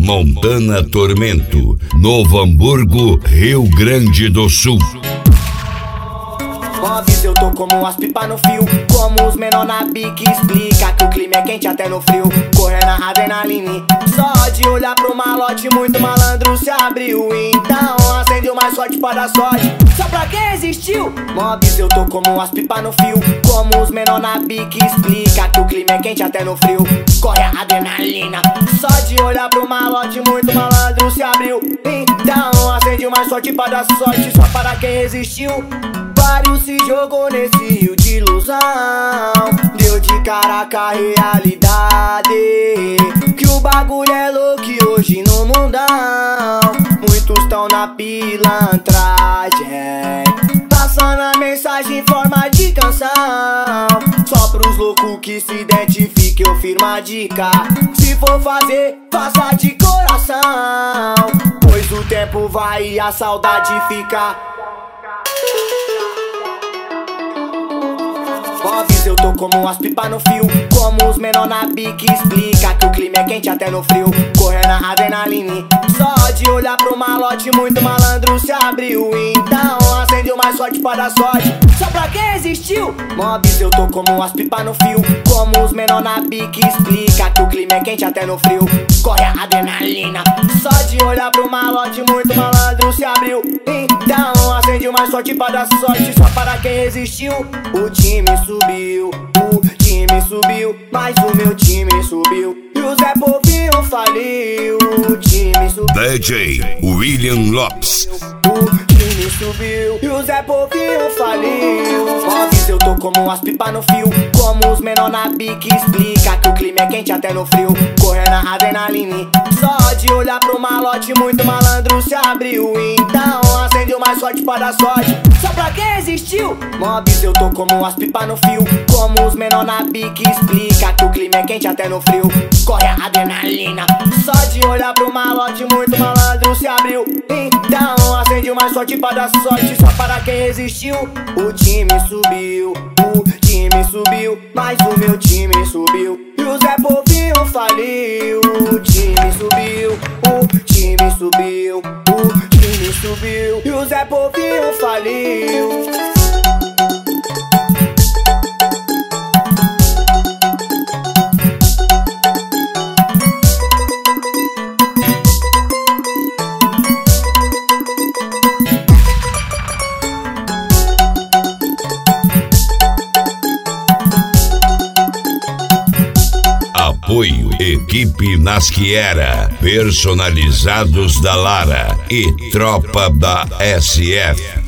Montana Tormento, Novo Hamburgo, Rio Grande do Sul. Eu tô como as pipas no fio, como os menor na bique. Explica que o clima é quente até no frio, correndo na adrenalina. Só de olhar pro malote, muito malandro se abriu. Então acende o mais forte para dar sorte, só pra quem existiu. Mobs, eu tô como as pipas no fio, como os menor na bique. Explica que o clima é quente até no frio, corre a adrenalina. Só de olhar pro malote, muito malandro se abriu. Então acende o mais forte para dar sorte, só para quem existiu. Vários se jogou nesse rio de ilusão, deu de cara com a realidade, que o bagulho é louco hoje no mundão. Muitos tão na pilantragem, passando a mensagem em forma de canção. Só pros loucos que se identifiquem eu firmo a dica: se for fazer, faça de coração, pois o tempo vai e a saudade fica. Mobs, eu tô como as pipas no fio, como os menor na bique. Explica que o clima é quente até no frio, correndo na adrenalina. Só de olhar pro malote, muito malandro se abriu. Então acende o mais forte para dar sorte, só pra quem existiu. Mobs, eu tô como as pipas no fio, como os menor na bique. Explica que o clima é quente até no frio, corre a adrenalina. Só de olhar pro malote, muito malandro se abriu. Então acende o mais forte para dar sorte, só para quem existiu. O time subiu, o time subiu, mas o meu time subiu e o Zé Povinho faliu. O time subiu, DJ William Lopes. o time subiu e o Zé Povinho faliu. Mobs, eu tô como as pipas no fio, como os menor na bique. Explica que o clima é quente até no frio, correndo na adrenalina. Só de olhar pro malote, muito malandro se abriu. Então acende o mais forte para dar sorte, só pra quem existiu. Mobs, eu tô como as pipas no fio, como os menor na bique. Explica que o clima é quente até no frio, corre a adrenalina. Só de olhar pro malote, muito malandro se abriu. Então acende o mais forte para dar sorte, só para quem existiu. O time subiu, o time subiu, mas o meu time subiu e o Zé Povinho faliu. O time subiu, o time subiu, o time subiu e o Zé Povinho faliu. Apoio Equipe Nasquiera, Personalizados da Lara e Tropa da SF.